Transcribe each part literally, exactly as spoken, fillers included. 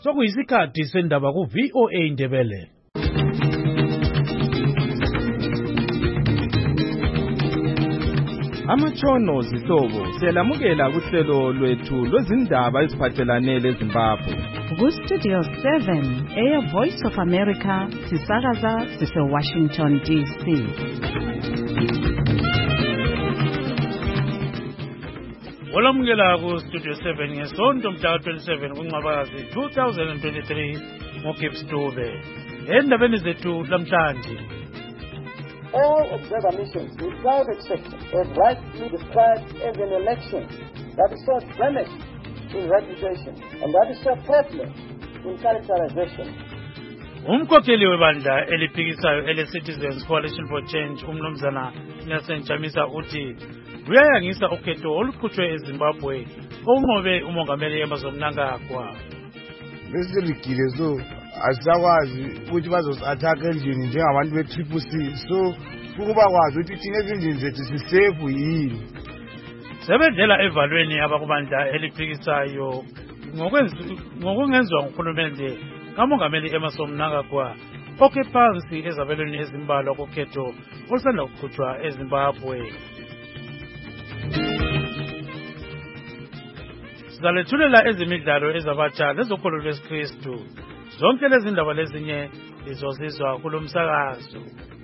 Sokuyisikhathi sendaba ku V O A Ndebele. Amatshono zihlobo siyalamukela kuhlelo lwethu lwezindaba eziphathelane leZimbabwe. Ku Studio seven, Air Voice of America, sisakaza sise Washington D C. Olamukela ku Studio seven ngesonto mhla twenty-seven kuNcwaba two thousand twenty-three ngoGibbs Dube. Endabeni zethu lamhlanje. All observer missions, without exception, have rightly described as an election that is so damaged in reputation and that is so fraudulent in characterization. Umkhokheli webandla eliphikisayo ele-Citizens Coalition for Change umnumzana Nelson Chamisa uthi uyayangisa ukhetho oluqhutshwe eZimbabwe onqobe umongameli Emmerson Mnangagwa. Besirigile so asakwazi ukuthi bazos-attack endlini njengabantu be-Triple C, so ukuba kwazi ukuthi thina ezindlini zethu sisefu yini. Sebedlela evalweni abakubandla eliphikisayo ngokungenzwa nguhulumende kamongameli Emmerson Mnangagwa okhe phansi ezabelweni ezimbalwa kokhetho olusanda kuqhutshwa eZimbabwe. Sizalethulela ezimidlalo ezabatsha lezokholo lwesikristu. Zonke lezi ndaba lezinye lizozizwa kulo msakazo.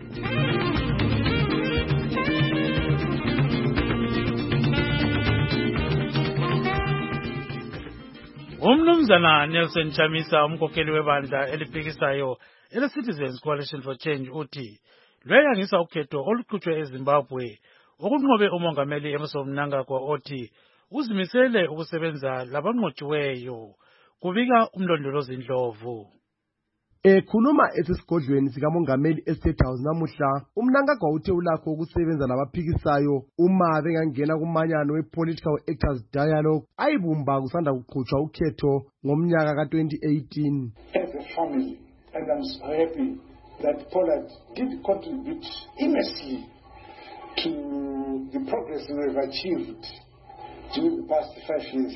Umnumzana Nelson Chamisa umkhokheli webandla eliphikisayo ele-Citizens Coalition for Change uthi lweyangisa ukhetho oluqhutshwe eZimbabwe okunqobe umongameli Emmerson Mnangagwa othi uzimisele ukusebenza labanqotshiweyo. Kubika umlondolozi Ndlovu. Ekhuluma esesigodlweni sikamongameli eState House namuhla, uMnangagwa uthe ulakho ukusebenza labaphikisayo uma bengangena kumanyano we-Political Actors Dialogue ayibumba kusanda kuqhutshwa ukhetho ngomnyaka ka twenty eighteen. As a family, and I'm so happy that Pollard did contribute immensely to the progress we have achieved during the past five years.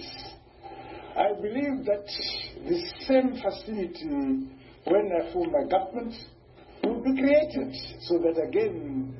I believe that the same facility when I form my government will be created so that again,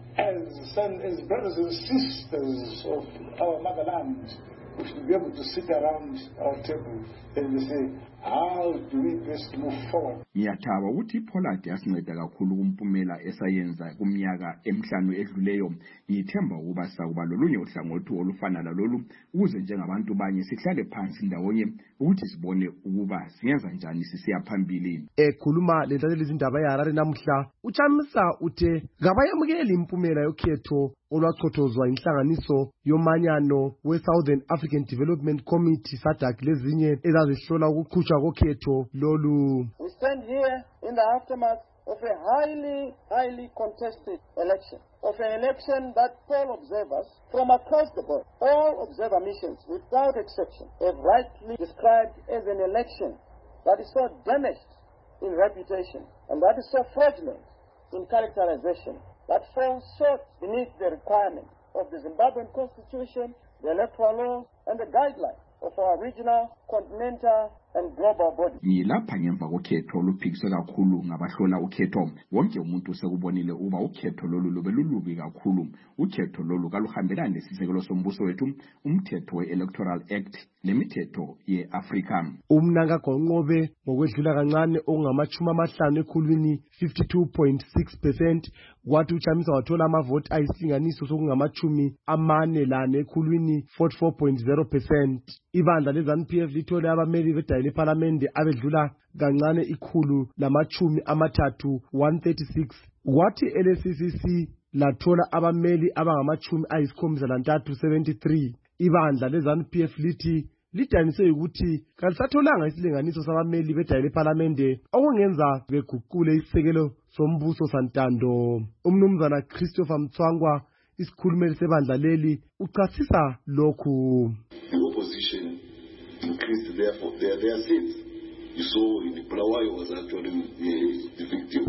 as son, as brothers and sisters of our motherland, we should be able to sit around our table and say, how do we best move forward? Ngiyathaba ukuthi Pollard yasinceda kakhulu kumpumela esayenza kumnyaka emhlanu edluleyo. Ngithemba ukuba sakuba lolunye uhlangothi olufana lalolu ukuze njengabantu banye sihlale phansi ndawonye ukuthi sibone ukuba siyenza njani sisiya phambili. Ekhuluma lenhlanelo izindaba eHarare namuhla, uChamisa uthe kabayamukeli impumela yokhetho olwachothozwa inhlanganiso yomanyano we-Southern African Development Committee SADC lezinye ezazihlola ukuqhutshwa kokhetho lolu. We stand here in the aftermath of a highly, highly contested election, of an election that poll observers from across the board, all observer missions without exception, have rightly described as an election that is so damaged in reputation and that is so fraudulent in characterization that falls short beneath the requirements of the Zimbabwean Constitution, the electoral laws, and the guidelines of our regional, continental, and global body. Ngilapha ngemva kokhetho oluphikiswe kakhulu ngabahlola ukhetho. Wonke umuntu sekubonile uba ukhetho lolu lube lulubi kakhulu. Ukhetho lolu kaluhambelani nesisekelo sombuso wethu, umthetho we-Electoral Act lemithetho ye-Afrika. uMnangagwa unqobe ngokwedlula kancane okungamachumi amahlanu ekhulwini fifty-two point six percent, kwathi uChamisa wathola amavoti ayisinganiso sokungamachumi amane lane ekhulwini forty-four point zero percent. Ibandla leZANU P F lithole abameli bedayile eParliament abedlula kancane ikhulu lamachumi amathathu one thirty-six, kwathi L-C C C lathola abameli abangamachumi ayisikhombisa lantathu seventy-three. Ibandla leZANU P F lithi lidanise ukuthi kalisatholanga isilinganiso sabameli bedayile eParliament okungenza beguqule isisekelo sombuso santando. Umnumzana Christopher Mtswangwa isikhulumeli sebandla leli uchasisa lokhu. The opposition increased their, their, their seats. You saw in Bulawayo was actually uh, the victim.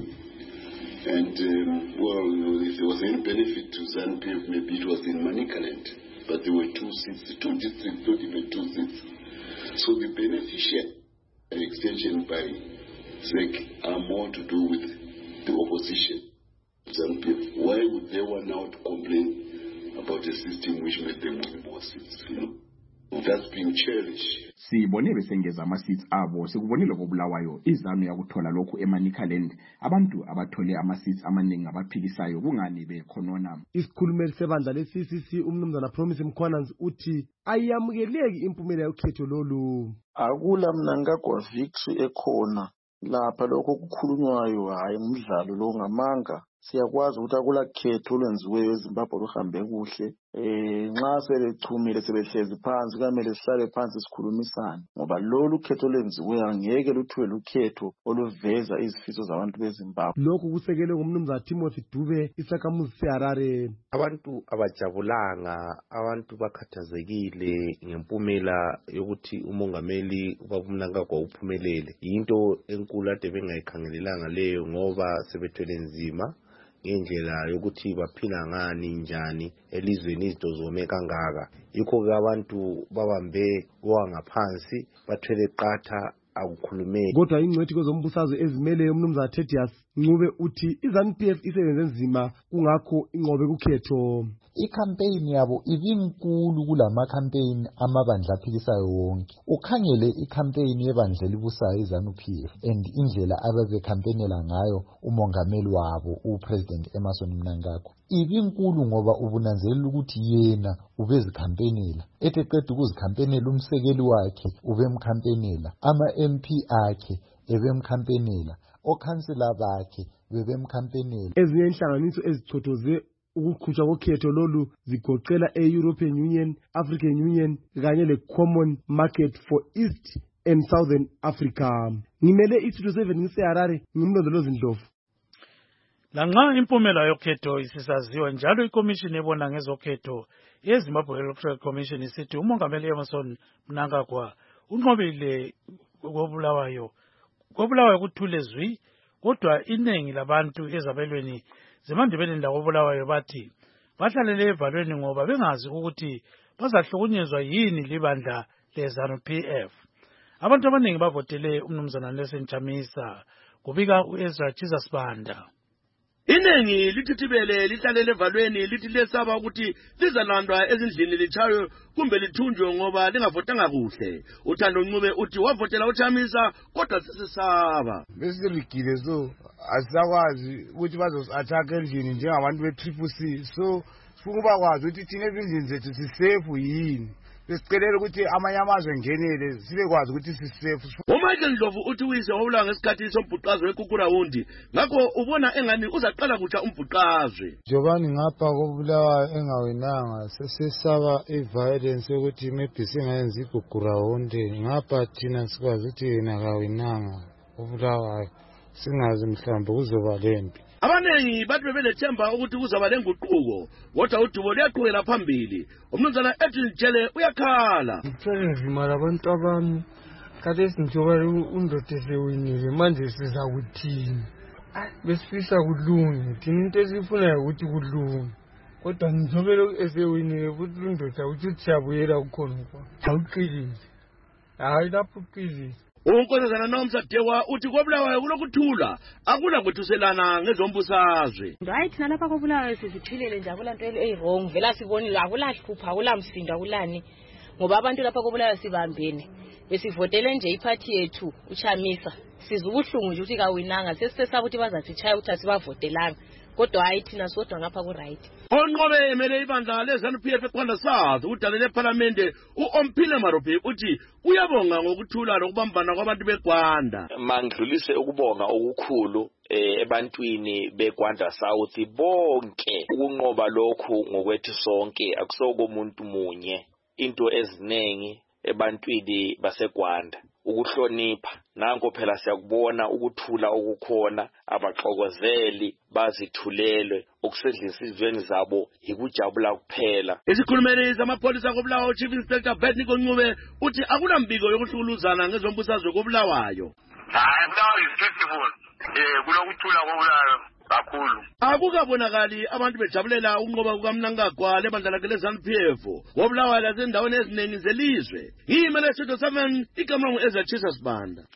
And, um, well, you know, if there was any benefit to ZANU P F, maybe it was in Manicaland. But there were two seats, two districts, not even two seats. So the beneficiary the extension by S E C are more to do with the opposition. Why would they want now to complain about a system which made them win more seats? You know? That's being cherished. Sibone besengeza ama-seats abo sekubonile koBulawayo izanu yakuthola lokhu eManicaland abantu abathole ama-seats amaningi abaphikisayo kungani bekhonona. Isikhulumeli sebandla le-C C C umnumzana Promise Mkhwananzi uthi ayiyamukeleki impumela yokhetho lolu. Akula Mnangagwa victory ekhona lapha lokho kukhulunywayo hayi umdlalo lo ngamanga. Siyakwazi ukuthi akula khetho olwenziweyo eZimbabwe luhambe kuhle. Eh nxa sebechumile sebehlezi phansi kamele sihlale phansi sikhulumisane ngoba lolu khetho olwenziweyo angeke luthiwe lukhetho oluveza izifiso zabantu beZimbabwe. Lokhu kusekele ngumnumzana Timothy Dube isakhamuzi seHarare. Abantu abajabulanga, abantu bakhathazekile ngempumela yokuthi umongameli ubaba Mnangagwa uphumelele. Into enkulu ade bengayikhangelelanga leyo ngoba sebethwele nzima ngendlela yokuthi baphila ngani njani elizweni izinto zome kangaka. Yikho ke abantu babambe kwangaphansi bathwele qatha akukhulumeki. Kodwa ingcwethi kwezombusazwe ezimele umnumzana Thedius Ncube uthi iZANU P F isebenze nzima kungakho inqobe kukhetho. Icampaign yabo ibinkulu kulama campaign amabandla aphikisayo wonke. Ukhangele icampaign yebandla libusayo iZANU P F and indlela ababe campaignela ngayo umongameli wabo uPresident Emmerson Mnangagwa. Ibinkulu ngoba ubunanzelela ukuthi yena ubezicampaignela. Eteqeda ukuzicampaignela umsekeli wakhe ubemcampaignela. Ama M P akhe ebemcampaignela. Okhansela bakhe bebemcampaignela. Ezinye inhlanganiso ezichothoze ukukhutshwa kokhetho lolu zigoqela e-European Union, African Union kanye le-Common Market for East and Southern Africa. Ngimele i-Studio seven ngiseHarare ngimlondolozi Ndlovu. Lanxa impumela yokhetho isisaziwa njalo ikomishini ebona ngezokhetho yeZimbabwe Electoral Commission isithi umongameli Emmerson Mnangagwa unqobile koBulawayo. KoBulawayo kuthule zwi kodwa iningi labantu ezabelweni zemandebeleni lakoBulawayo bathi bahlalele evalweni ngoba bengazi ukuthi bazahlukunyezwa yini libandla leZANU P F. Abantu abaningi bavotele umnumzana Nelson Chamisa kubika uEzra Jesus Banda. Iningi lithithibele lihlalele evalweni lithi lesaba ukuthi lizalandwa ezindlini lichayo kumbe lithunjwe ngoba lingavotanga kuhle. Uthando Ncube uthi wavotela uChamisa kodwa sesisaba. Besirigile so asakwazi ukuthi bazosathaka endlini njengabantu be-Triple C so sifuna bakwazi ukuthi thina ezindlini zethu sisafe yini. Besicelela ukuthi amanye amazwe ngenele sibekwazi ukuthi sisafe. uMichael Ndlovu uthi uyise wawula ngesikhathi sombhuqazwe eKukurawundi ngakho ubona engani uzaqala kutsha umbhuqazwe. Jobani ngapha koBulawayo engawinanga sesesaba iviolence yokuthi maybe singayenza iKukurawundi ngapha thina sikwazi ukuthi yena kawinanga koBulawayo singazi mhlawumbe kuzoba lempi. Abanengi bathi bebelethemba ukuthi kuzaba lenguquko kodwa uDubo liyaqhubela phambili. Umnumzana Edwin Jele uyakhala. Ngithwele nzima labantu abami kade sinjoba undoda esewinile manje siza kuthini. Besifisa kulunge thina into esifunayo ukuthi kulunge kodwa ngijobela esewinile futhi undoda uthi siyabuyela kukhona kwa. Awuqilile. Hayi lapho uqilile. Unkosazana Nomsa Dewa uthi koBulawayo kulokuthula akula kwethuselana ngezombusazwe. Hayi thina lapha koBulawayo sizithilele nje akula nto eyirong vela sibonile akulahlupha akulamsindo akulani ngoba abantu lapha koBulawayo sibambene besivotele nje iparty yethu uChamisa sizubuhlungu nje ukuthi kawinanga sesisesaba ukuthi bazathi chaya ukuthi asibavotelanga kodwa hayi thina sodwa ngapha ku right. Onqobe emele ibandla leZANU P F eqonda sazi udalele eParliament uOmphile Marope uthi uyabonga ngokuthula lokubambana kwabantu beGwanda. Mandlulise ukubonga okukhulu ebantwini beGwanda South bonke ukunqoba lokhu ngokwethu sonke akusoko umuntu munye into ezinengi ebantwini baseGwanda ukuhlonipha nanko phela siyakubona ukuthula okukhona abaxokozeli bazithulelwe okusedla isizweni zabo ikujabula kuphela. Isikhulumeli zamapholisa koBulawayo Chief Inspector Bethnico Ncube uthi akunambiko yokuhlukuluzana ngezombusazwe koBulawayo. Hayi now is beautiful. Eh kulokuthula koBulawayo kakhulu. Akukabonakali abantu bejabulela ukunqoba kukaMnangagwa lebandla lakhe leZANU P F koBulawayo lasendaweni eziningi zelizwe. Yimele Studio seven igama ngu Ezra Jesus Banda.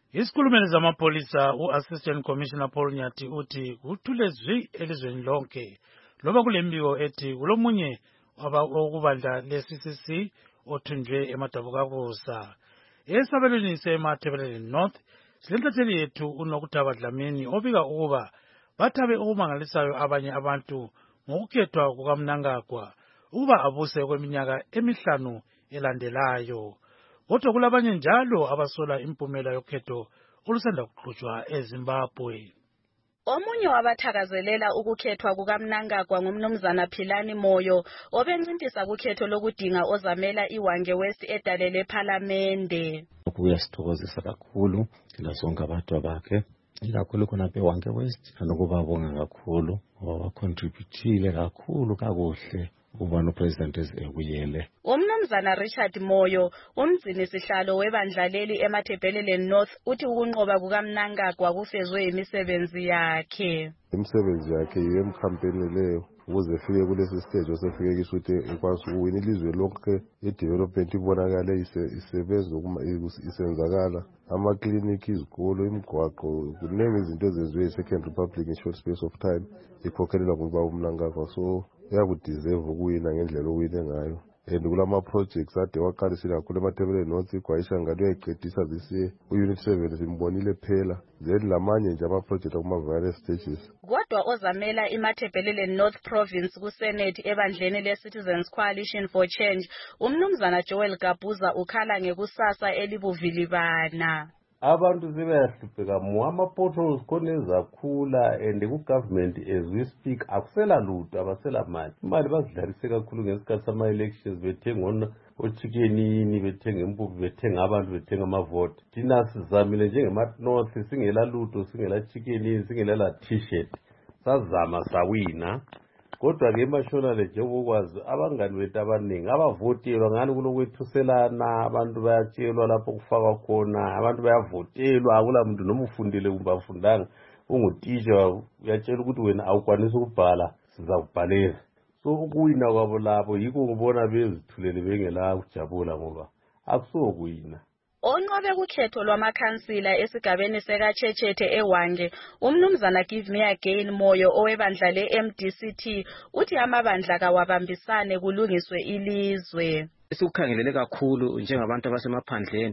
Isikhulumeli zamapolisa u-Assistant Commissioner Paul Nyati uthi kuthule zwi elizweni lonke loba kulembiko ethi kulomunye wokubandla le-C C C othunjwe eMadabukakusa. Esabelweni semathebeleni North, silentatheli yethu uNokutaba Dlamini obika ukuba bathabe okumangalisayo abanye abantu ngokukhethwa kukaMnangagwa ukuba abuse kweminyaka emihlanu elandelayo. Kodwa kulabanye njalo abasola impumela yokhetho olusanda kuqhutshwa eZimbabwe. Omunye wabathakazelela ukukhethwa kukaMnangagwa ngumnumzana Philani Moyo obencintisa kukhetho lokudinga ozamela iWange West edalele ePhalamende. Kuyasithokozisa kakhulu lasonke abantu bakhe ikakhulu khona beWange West nokubabonga kakhulu ngoba bacontributile kakhulu kakuhle ukuba nopresident ezekuyele. Umnumzana Richard Moyo umgcini sihlalo webandla leli eMathebeleleni North uthi ukunqoba kukaMnangagwa kufezwe imisebenzi yakhe. Imisebenzi yakhe yemcampaign leyo ukuze fike kulesi stage osefike kisho ukuthi ekwazi ukuwina ilizwe lonke i-development ibonakale isebenza isenzakala ama-clinic, izikolo, imigwaqo, kunenge izinto ezenziwe i-Second Republic in short space of time ikhokhelelwa ngoba uMnangagwa, so uyakudeserve ukuwina ngendlela owine ngayo. And kulama projects ade waqalisile kakhulu eMathebeleni North igwayisha ngalo uyayiqedisa zisiye u-Unit seven simbonile phela then lamanye nje ama-project akuma-various stages. Kodwa ozamela iMathebeleleni North Province kuSenate ebandleni le-Citizens Coalition for Change umnumzana Joel Gabuza ukhala ngekusasa elibuvilibana. Abantu sebeyahlupheka mu ama-potholes khona ezakhula and ku-government as we speak akusela lutho abasela mali. Imali bazidlarise kakhulu ngesikhathi sama-elections bethenga ochikenini bethenga impuphu bethenga abantu bethenga amavote. Thina sizamile njengema-North singela lutho singela chikenini singela la t-shirt sazama sawina. Kodwa-ke emashonale njengokwazi abangani bethu abaningi abavotelwa ngani kulokwethuselana abantu bayatshelwa lapho kufakwa khona abantu bayavotelwa akula muntu noma ufundile kumbe afundanga ungutisha uyatshela ukuthi wena awukwanisi ukubhala sizakubhalela. So ukuwina kwabo lapho yikho ngibona bezithulele bengela kujabula ngoba akusokuwina. Onqobe kukhetho lwamakhansila esigabeni sekaChechethe eWange umnumzana Give Me Again Moyo owebandla le-M D C T uthi amabandla kawabambisane kulungiswe ilizwe. Esikukhangelele kakhulu njengabantu abasemaphandleni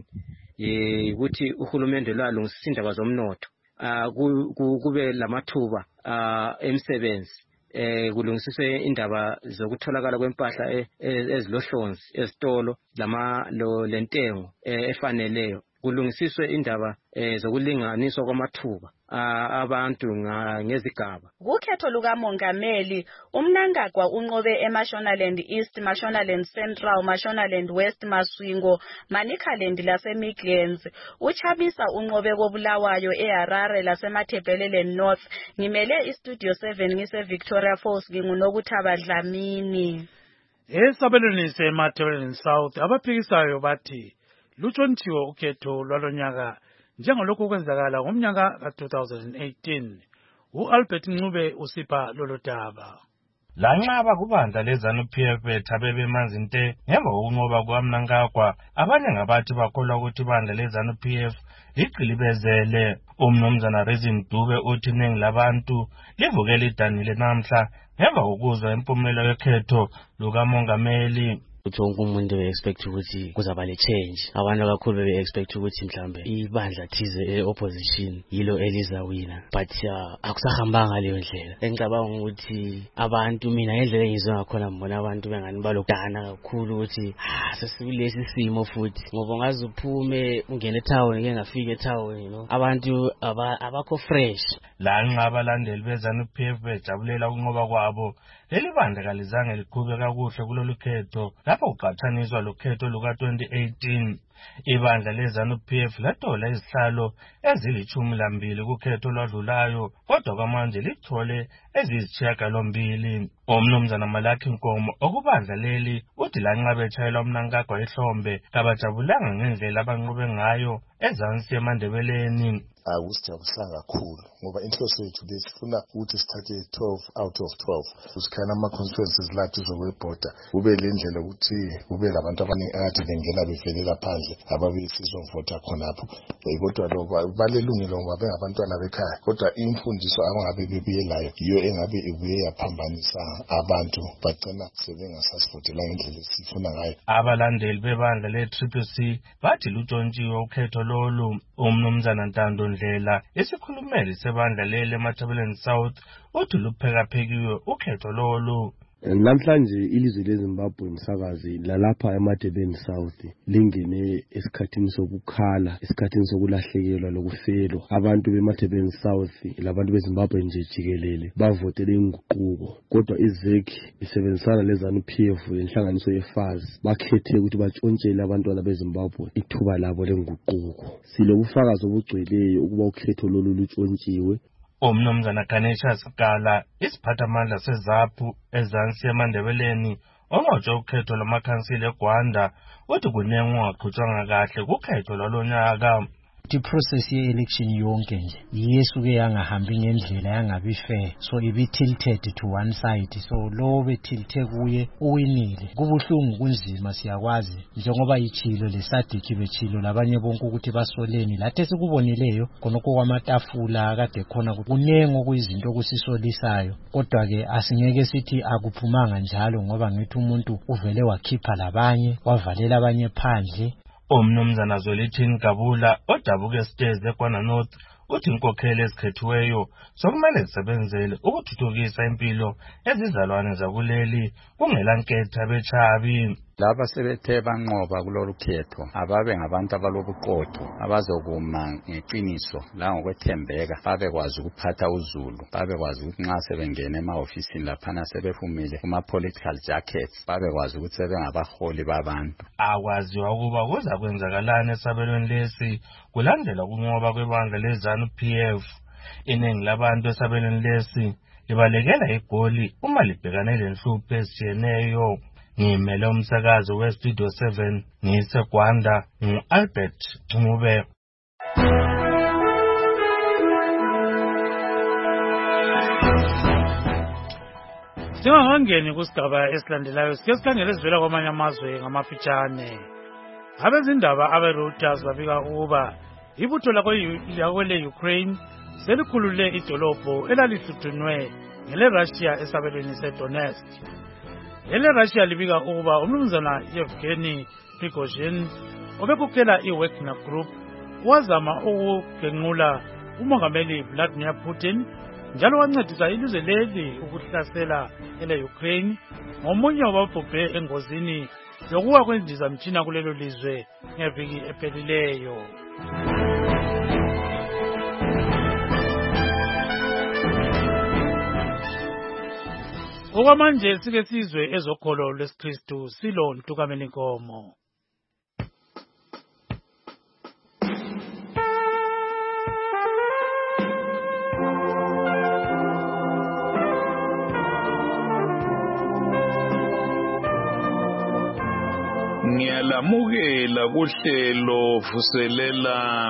ukuthi uhulumende lwalungisa indaba zomnotho kube lamathuba emsebenzi eh kulungisiswe indaba zokutholakala kwempahla ezilohlonzi ezitolo lama lentengo efaneleyo kulungisiswe indaba zokulinganiswa kwamathuba abantu ngezigaba. Kukhetho lukamongameli uMnangagwa unqobe eMashonaland East, Mashonaland Central, Mashonaland West, Maswingo, Manicaland laseMidlands. Uchabisa unqobe koBulawayo eHarare lasemathebeleleni North. Ngimele iStudio seven ngise Victoria Falls nginguNokutaba Dlamini. Esabelweni semathebeleleni South abaphikisayo bathi lutshonthiwe ukhetho lwalonyaka njengalokho kwenzakala ngomnyaka ka two thousand eighteen. U-Albert Ncube usipha lolo daba. Lanxaba kubandla leZANU-P F bethabe bemanzi nte ngemva kokunqoba kukaMnangagwa abanye ngabathi bakholwa ukuthi ibandla leZANU-P F liqilibezele. Umnumzana Rezin Dube uthi iningi labantu livukele idanile namhla ngemva kokuzwa impumela yokhetho lukamongameli. Wonke umuntu be-expect ukuthi kuzaba le-change. Abantu kakhulu be-expect ukuthi mhlambe ibandla thize e-opposition yilo elizawina. But akusahambanga leyo ndlela. Engicabanga ukuthi abantu mina ngendlela engizwe ngakhona mbona abantu bengani balokudana kakhulu ukuthi ah sesilesi simo futhi. Ngoba ngaze uphume ungene etown ngeke ngafika etown you know. Abantu abakho fresh. Lanxa abalandeli beZANU-P F bejabulela ukunqoba kwabo leli bandla kalizange liqhube kakuhle kulolu khetho lapho kuqhathaniswa lokhetho luka twenty eighteen. Ibandla leZANU-P F latola izihlalo ezilithumi lambili kukhetho lwadlulayo kodwa kwamanje lithole eziyisishiyagalombili. Umnumzana Malaki Nkomo okubandla leli uthi lanxa betshayelwa umnankagwa ehlombe kabajabulanga ngendlela abanqobe ngayo ezansi eMandebeleni. Akusijabulanga kakhulu ngoba inhloso yethu besifuna ukuthi sithathe twelve out of twelve usikhana ama-constituencies lathi zokwebhoda kube le ndlela ukuthi kube labantu abaningi akade bengena bevelela phandle ababe sizovota khonapho. Kodwa lokho balelungile ngoba bengabantwana bekhaya, kodwa imfundiso abangabe bebuyelayo yiyo engabe ibuye yaphambanisa abantu bagcina sebengasasivotela ngendlela esifuna ngayo. Abalandeli bebandla le-Triple C bathi lutshontshiwe ukhetho lolu. Umnumzana Ntando Ndlela isikhulumeli sebandla leli eMatabeleni South uthi luphekaphekiwe ukhetho lolu. Namhlanje ilizwe leZimbabwe msakazi lalapha eMatabeleni South lingene esikhathini sokukhala, esikhathini sokulahlekelwa lokufelwa. Abantu beMatabeleni South labantu beZimbabwe nje jikelele bavotele inguquko, kodwa iZEC isebenzisana leZANU P F lenhlanganiso yeFAZ bakhethe ukuthi batshontshele abantwana beZimbabwe ithuba labo lenguquko. Silobufakazi obugcweleyo ukuba ukhetho lolu lutshontshiwe. Umnumzana Ganesha Sikala isiphathamandla seZAPU ezansi eMandebeleni ongqotshwe ukhetho lwamakhansila eGwanda uthi kunengo ongaqhutshwanga kahle kukhetho lwalonyaka. The process ye election yonke nje yesuke yangahambi ngendlela yangabi fair, so ibi tilted to one side, so lo be tilted kuye uwinile. Kubuhlungu kunzima siyakwazi njengoba ichilo lesadiki bechilo labanye bonke ukuthi basoleni lathi sikubonileyo khonoko kwamatafula kade khona kunengo kuyizinto kusisolisayo, kodwa ke asingeke sithi akuphumanga njalo ngoba ngithi umuntu uvele wakhipha labanye wavalela abanye phandle. Umnumzana Zwelithini Gabula odabuke stairs eKwana North uthi inkokheli ezikhethiweyo sokumele zisebenzele ukuthuthukisa impilo ezizalwane zakuleli kungelanketha bechabi. Laba sebethe banqoba kulolu khetho ababe ngabantu abalobuqotho abazokuma ngeqiniso la ngokwethembeka, babekwazi ukuphatha uzulu, babekwazi ukuthi nxa sebengena ema-ofisini laphana sebefumile kuma-political jackets babekwazi ukuthi sebengabaholi babantu. Akwaziwa ukuba kuza kwenzakalani esabelweni lesi kulandela ukunqoba kwebandla leZANU P F. Iningi labantu esabelweni lesi libalekela igoli uma libhekane lenhlupho ezitshiyeneyo. Ngimele umsakazi weStudio seven ngiseGwanda ngu-Albert Ncube. Singakangeni kusigaba esilandelayo sike sikhangele sivela kwamanye amazwe ngamafitshane. Abezindaba abe-Reuters babika ukuba ibutho lakwele Ukraine selikhulule idolobho elalihluthunwe ngele-Russia esabelweni seDonetsk. Ele-Russia libika ukuba umnumzana Yevgeny Prigozhin obekhokhela i-Wagner Group wazama ukugenqula umongameli Vladimir Putin njalo wancedisa ilizwe leli ukuhlasela ele-Ukraine ngomunye wababhubhe engozini yokuwa kwendizamtshina kulelo lizwe ngeviki ephelileyo. Okwamanje sike sizwe ezokholo lwesikristu silo Ntukameni Nkomo. Ngiyalamukela kuhlelo vuselela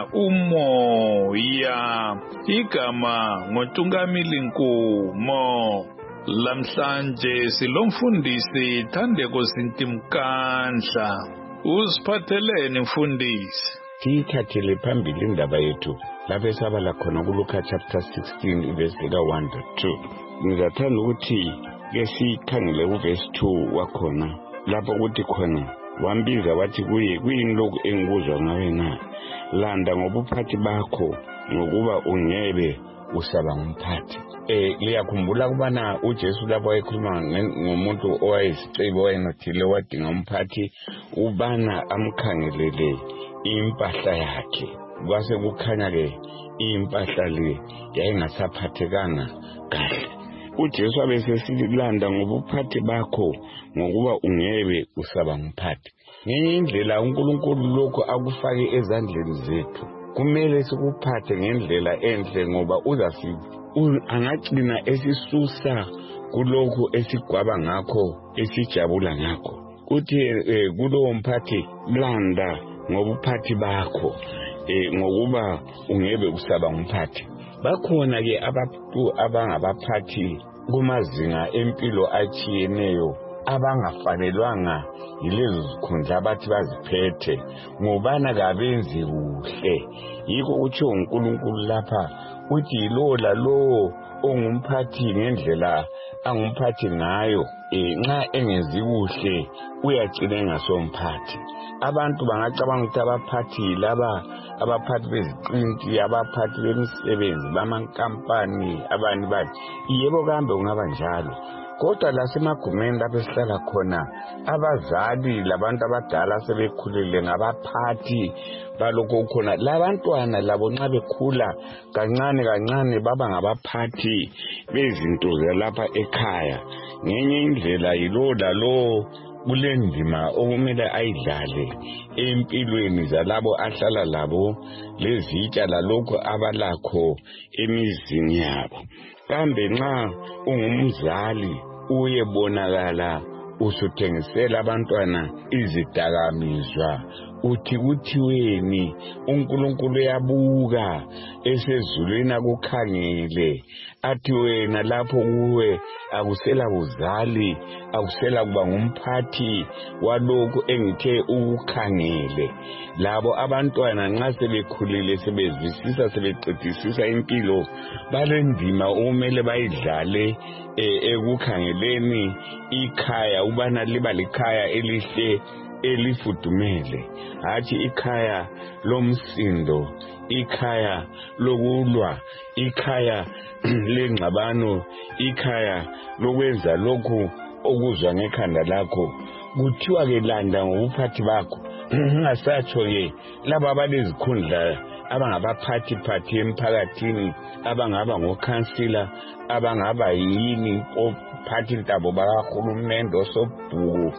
umoya igama ngoNtukameni Nkomo. Lamhlanje silomfundisi Thandeko Zintimkandla. Usiphatheleni mfundisi? Siyithathele phambili indaba yethu lapho esabala khona kuLuka chapter sixteen verse one to two. Ngizathanda ukuthi ke sikhangele uverse two wakhona lapho ukuthi khona wambiza wathi kuye kuyini lokhu engikuzwa ngawe na? Landa ngobuphathi bakho ngokuba ungebe usaba ngumphathi. Eh liyakhumbula kubana uJesu lapho ekhuluma ngomuntu owayesicebo wayenothile wadinga umphathi ubana amkhangelele impahla yakhe. Kwase kukhanya ke impahla le yayingasaphathekanga kahle. uJesu abesesilanda ngobuphathi bakho ngokuba ungebe usaba ngumphathi. Ngenye indlela uNkulunkulu lokho akufake ezandleni zethu kumele sikuphathe ngendlela enhle ngoba uzasi angagcina esisusa kulokhu esigwaba ngakho esijabula ngakho kuthi eh, kulowo mphathi mlanda ngobuphathi bakho eh, ngokuba ungebe usaba umphathi bakhona ke abantu abangabaphathi kumazinga empilo achiyeneyo abangafanelwanga yilezo zikhundla abathi baziphethe ngobana kabenzi kuhle yikho utsho uNkulunkulu lapha uthi lo la lo ongumphathi ngendlela angumphathi ngayo eh nxa engenzi kuhle uyagcina engasomphathi abantu bangacabanga ukuthi abaphathi laba abaphathi beziqinti abaphathi bemisebenzi bamankampani abani bathi yebo kambe ungaba njalo kodwa lasemagumeni lapho esihlala khona abazali labantu abadala sebekhulile ngabaphathi balokho khona labantwana labo nxa bekhula kancane kancane baba ngabaphathi bezinto zalapha ekhaya ngenye indlela yilo lalo kulendima okumele ayidlale empilweni zalabo ahlala labo lezitsha lalokho abalakho emizini yabo kambe nxa ungumzali uyebonakala usuthengisela abantwana izidakamizwa uthi kuthiweni uNkulunkulu uyabuka esezulwini akukhangele athi wena lapho kuwe akusela buzali akusela kuba ngumphathi walokho engithe ukukhangele labo abantwana nxa sebekhulile sebezwisisa sebeqedisisa impilo balendima okumele bayidlale ekukhangeleni ikhaya ubana liba likhaya elihle elifudumele hathi ikhaya lomsindo ikhaya lokulwa ikhaya lengxabano ikhaya lokwenza lokhu okuzwa ngekhanda lakho kuthiwa ke landa ngobuphathi bakho ungasatsho ke laba abalezikhundla abangabaphathi phathi emphakathini abangaba ngokhansila abangaba yini ophathi ntabo bakahulumende osobhuku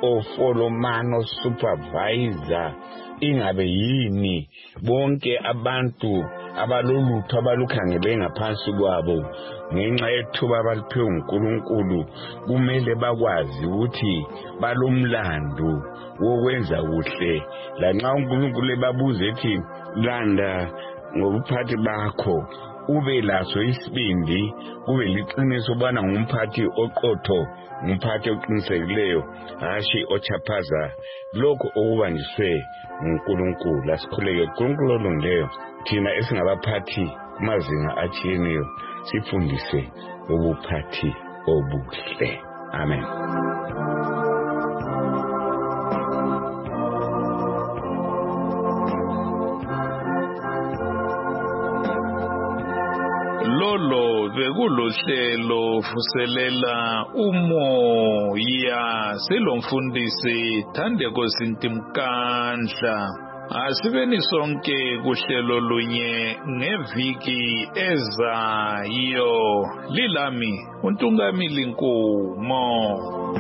ofolomano supervisor ingabe yini bonke abantu abalolutho abalukhangele ngaphansi kwabo ngenxa yethuba abaliphiwe uNkulunkulu kumele bakwazi ukuthi balomlando wokwenza kuhle lanxa uNkulunkulu ebabuza ethi landa ngobuphathi bakho ube laso isibindi kube liqiniso bana ngumphathi oqotho umphathi oqinisekileyo hashi ochaphaza lokho okubanjiswe uNkulunkulu asikhuleke uNkulunkulu olungileyo thina esingabaphathi kumazinga atshiyeneyo sifundise ubuphathi obuhle amen. lolo bekulohlelo vuselela umoya selomfundisi Thandeko Sintimkandla asibeni sonke kuhlelo lunye ngeviki ezayo lilami uNtungamili Nkumo.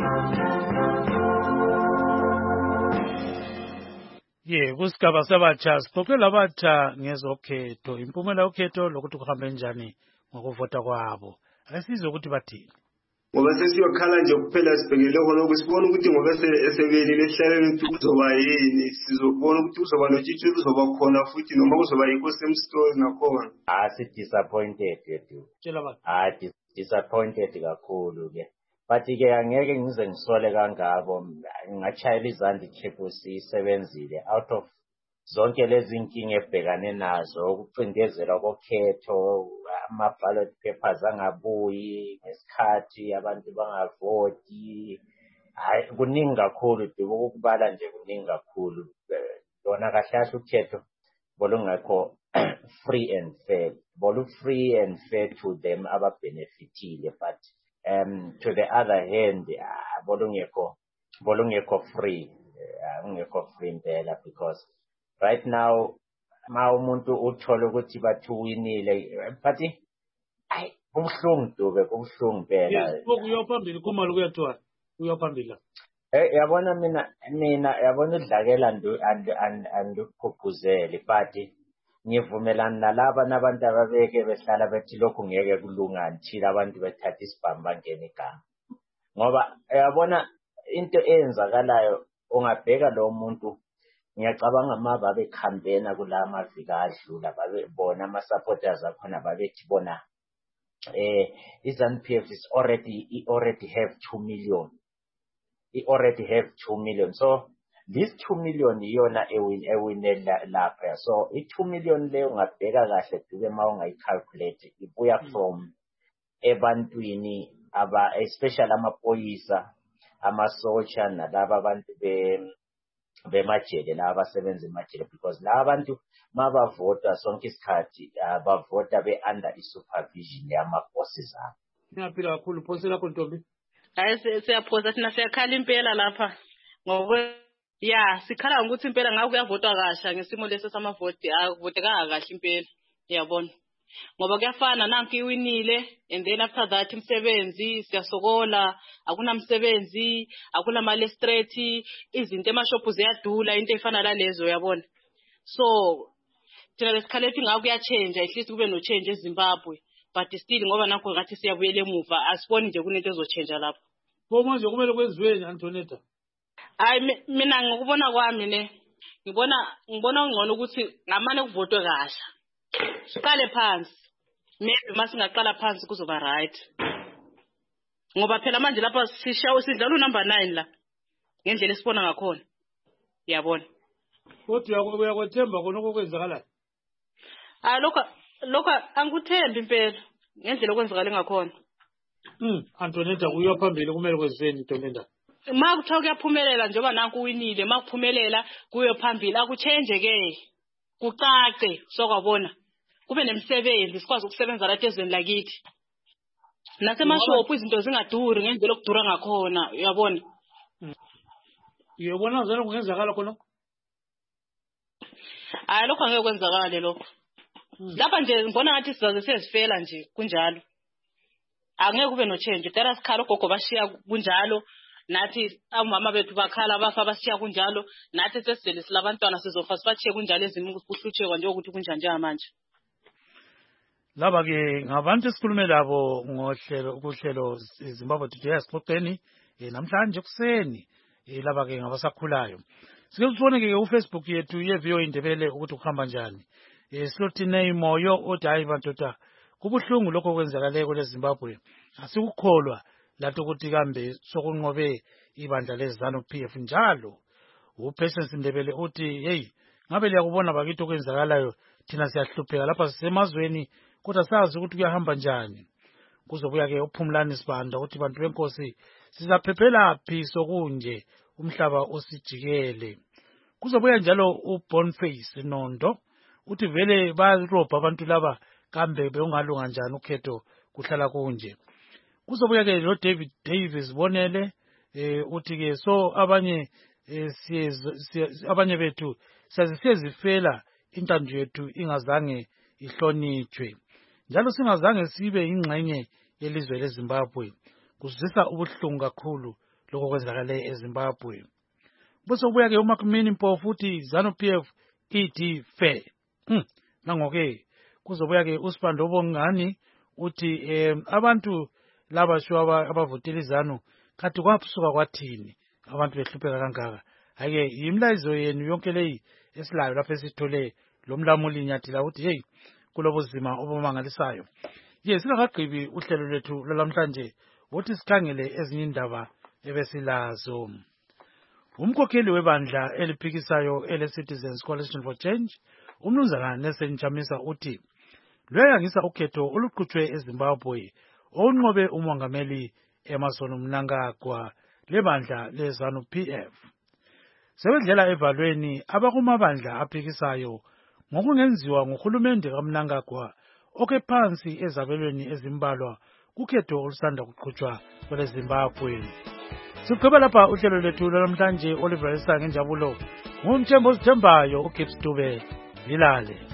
Ye kusigaba sabatsha sixoxela abatsha ngezokhetho impumela yokhetho lokuthi kuhambe njani ngokuvota kwabo ake sizwe ukuthi bathini ngoba sesiyokhala nje kuphela sibhekele khona ukusibona ukuthi ngoba esebelile ehlaleni ukuthi kuzoba yini sizobona ukuthi kuzoba notshintsho kuzoba khona futhi noma kuzoba yikho semstory nakhona asi disappointed yethu tshela bathi ah disappointed kakhulu ke bathi ke angeke ngize ngisole kangako ngachayela izandla iChefu sisebenzile out of zonke lezi inkinga ebhekane nazo ukucindezela kokhetho ama-ballot papers angabuyi ngesikhathi abantu bangavoti hayi kuningi kakhulu ukubala nje kuningi kakhulu lona kahle kahle ukhetho bolungekho free and fair bolu free and fair to them ababenefitile but um to the other hand bolungekho bolungekho free ungekho free impela because right now ma umuntu uthola ukuthi bathi winile but ay kubuhlungu dube kubuhlungu phela yes ukuyophambili kumalo kuyathiwa uyophambili eh yabona mina mina yabona udlakela ndu and and ukuphuphuzela but ngivumelana nalaba nabantu ababeke behlala bethi lokhu ngeke kulungani thina abantu bethatha isibhamu bangena igama ngoba uyabona into eyenzakalayo ungabheka lo muntu ngiyacabanga uma babe campaigna kula maviki adlula babe bona ama supporters akhona babethi bona eh iZANU P F is already it already have two million it already have two million so this two million iyona ewin ewin lapha so i two million leyo ungabheka kahle duke mawungayicalculate ibuya from ebantwini aba especially amaphoyisa amasotsha nalabo abantu be bemajele laba abasebenza emajele because laba abantu mabavota sonke isikhathi bavota be under supervision yama bosses abo. Ngiyaphila kakhulu phosi lakho Ntombi. Hayi siyaphosa thina siyakhala impela lapha ngokwe ya sikhala ukuthi impela ngaku kuyavotwa kahle ngesimo leso samavoti akuvoteka kahle impela uyabona ngoba kuyafana nanku iwinile and then after that imsebenzi siyasokola akunamsebenzi akuna mali straight izinto emashophu ziyadula into efana lalezo uyabona so thina lesikhalephi ngaku kuyachange at least kube no change eZimbabwe but still ngoba nakho ngathi siyabuyela emuva asiboni nje kunento ezochange lapho pho manje kumele kwenziweni Antonetta hayi mina ngikubona kwami ne ngibona ngibona ungcono ukuthi ngamane kuvotwe kahle siqale phansi maybe masingaqala phansi kuzoba right ngoba phela manje lapha sishawo sidlala number nine la ngendlela esibona ngakhona uyabona kodwa uyakwethemba khona okwenzakalayo ah lokho lokho angikuthembi impela ngendlela okwenzakala ngakhona mm Antonetta kuyiwa phambili kumele kwenziweni into lenda makuthiwa kuyaphumelela njengoba nanku uwinile makuphumelela kuyo phambili akuchange ke kucace sokwabona kube nemsebenzi sikwazi ukusebenza la ezweni lakithi nasemashophu izinto zingaduri ngendlela okudura ngakhona uyabona uyabona zalo kungenzakala khona hayi lokho angeke kwenzakale lokho lapha nje ngibona ngathi sizaze sezifela nje kunjalo angeke kube no change dara sikhala gogo bashiya kunjalo nathi amama bethu bakhala bafa bashiya kunjalo nathi sesizele silabantwana sizofa sibachiye kunjalo ezimi kuhluthekwa nje ukuthi kunjani manje laba ke ngabantu esikhulume labo ngohlelo ukuhlelo Zimbabwe Today asixoxeni namhlanje kuseni laba ke ngabasakhulayo sike sibone ke uFacebook yethu ye V O Indebele ukuthi kuhamba njani silothi Neymoyo othi hayi bantoda kubuhlungu lokho kwenzakale kule Zimbabwe asikukholwa lathi ukuthi kambe sokunqobe ibandla leZANU P F njalo uPatience Ndebele uthi hey ngabe liyakubona bakithi okwenzakalayo thina siyahlupheka lapha sisemazweni kodwa sazi ukuthi kuyahamba njani kuzobuya ke uPhumlani Sibanda ukuthi bantu benkosi sizaphephela phi sokunje umhlaba osijikele kuzobuya njalo uBoniface Nondo uthi vele bayarobha abantu laba kambe beungalunga njani ukhetho kuhlala kunje kuzobuya ke lo David Davis bonele eh uthi ke so abanye siye abanye bethu sazisezifela intando yethu ingazange ihlonitshwe njalo singazange sibe ingxenye yelizwe leZimbabwe kuzisa ubuhlungu kakhulu lokho kwenzakale eZimbabwe bese kubuya ke uMakumini Mpofu uthi ZANU P F id fair hm nangoke kuzobuya ke uSibando Bongani uthi eh abantu laba shwa abavotela iZANU kathi kwabusuka kwathini abantu behlupheka kangaka ake imlayizo yenu yonke leyi esilayo lapha esithole lo mlamuli nyathi la uthi hey kulobuzima obumangalisayo yes singakagqibi uhlelo lwethu lamhlanje uthi sikhangele ezinye indaba ebesilazo umkhokheli webandla eliphikisayo ele Citizens Coalition for Change umnumzana Nelson Chamisa uthi lweyangisa ukhetho oluqhutshwe eZimbabwe onqobe umongameli Emmerson Mnangagwa lebandla leZANU P F sebedlela evalweni abakumabandla aphikisayo ngokungenziwa ngohulumende kaMnangagwa okephansi ezabelweni ezimbalwa kukhetho olusanda kuqhutshwa kwele Zimbabwe sigqiba lapha uhlelo lwethu namhlanje Oliver Sange njabulo ngumthembo osithembayo uGibbs Dube vilale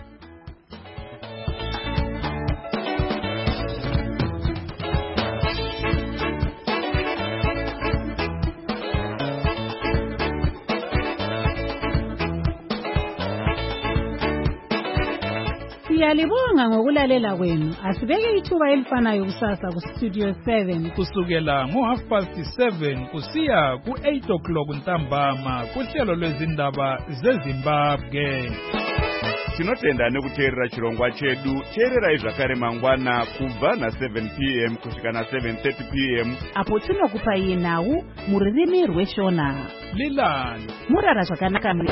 Siyalibonga ngokulalela kwenu. Asibeke ithuba elifanayo kusasa ku Studio seven kusukela ngo half past seven kusiya ku eight o'clock ntambama kuhlelo lwezindaba zeZimbabwe. Tinotenda nekuteerera chirongwa chedu. Teererai zvakare mangwana kubva na seven p m kusvika na seven thirty p m apo tinokupai nhau mururimi rweshona. Lilani murara zvakanaka.